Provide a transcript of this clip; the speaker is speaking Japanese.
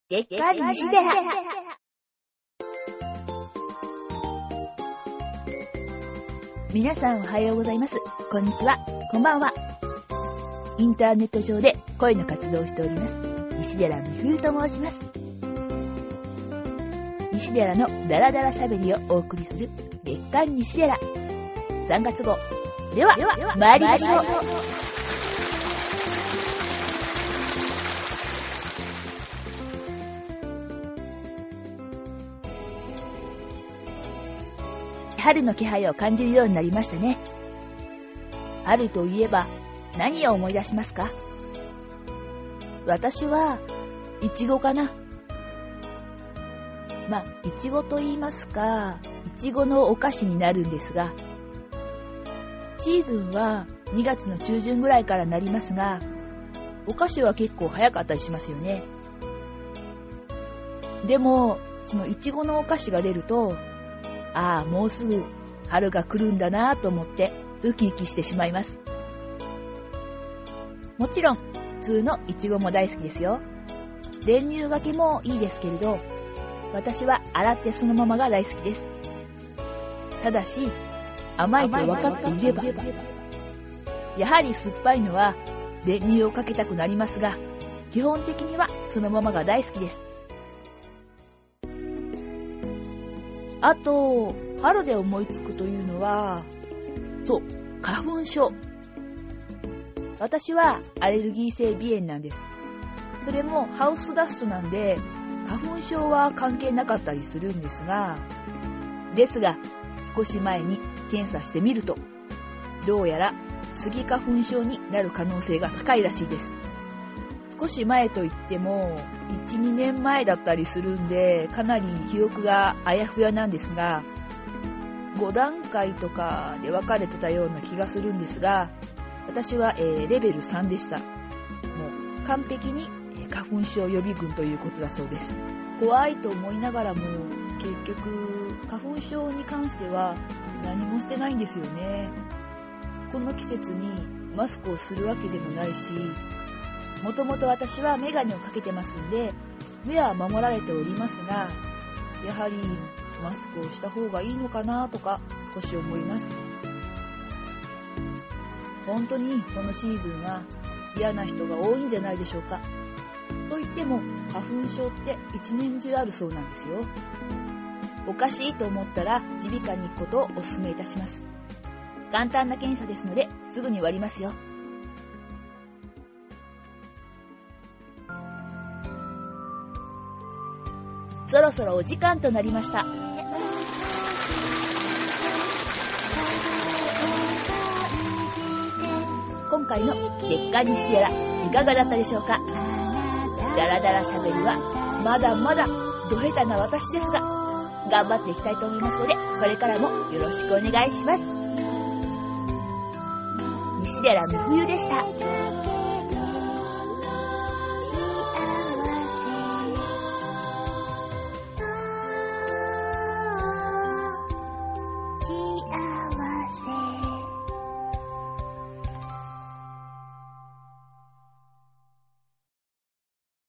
月刊西寺。皆さんおはようございます。こんにちは。こんばんは。インターネット上で声の活動をしております西寺美冬と申します。西寺のダラダラしゃべりをお送りする月刊西寺3月号。では参りましょう。春の気配を感じるようになりましたね。春といえば何を思い出しますか？私はいちごかな。いちごと言いますか、いちごのお菓子になるんですが、シーズンは2月の中旬ぐらいからなりますが、お菓子は結構早かったりしますよね。でもそのいちごのお菓子が出ると、もうすぐ春が来るんだなと思ってウキウキしてしまいます。もちろん普通のいちごも大好きですよ。練乳がけもいいですけれど、私は洗ってそのままが大好きです。ただし甘いと分かっていれば、やはり酸っぱいのは練乳をかけたくなりますが、基本的にはそのままが大好きです。あと、春で思いつくというのは、花粉症。私はアレルギー性鼻炎なんです。それもハウスダストなんで、花粉症は関係なかったりするんですが、少し前に検査してみると、どうやらスギ花粉症になる可能性が高いらしいです。少し前といっても 1,2 年前だったりするんで、かなり記憶があやふやなんですが、5段階とかで分かれてたような気がするんですが、私は、レベル3でした。もう完璧に花粉症予備軍ということだそうです。怖いと思いながらも、結局花粉症に関しては何もしてないんですよね。この季節にマスクをするわけでもないし、もともと私はメガネをかけてますんで、目は守られておりますが、やはりマスクをした方がいいのかなとか少し思います。本当にこのシーズンは嫌な人が多いんじゃないでしょうか。と言っても花粉症って一年中あるそうなんですよ。おかしいと思ったら耳鼻科に行くことをお勧めいたします。簡単な検査ですのですぐに終わりますよ。そろそろお時間となりました。今回の月刊西寺いかがだったでしょうか。ダラダラしゃべりはまだまだど下手な私ですが、頑張っていきたいと思いますので、これからもよろしくお願いします。西寺美冬でした。